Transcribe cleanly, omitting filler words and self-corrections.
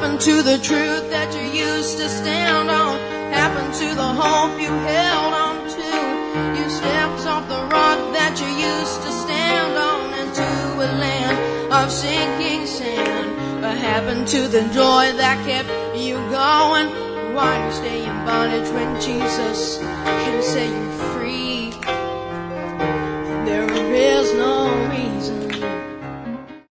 happened to the truth that you used to stand on? Happened to the hope you held on to? You stepped off the rock that you used to stand on into a land of sinking sand. What happened to the joy that kept you going? Why do you stay in bondage when Jesus can set you free?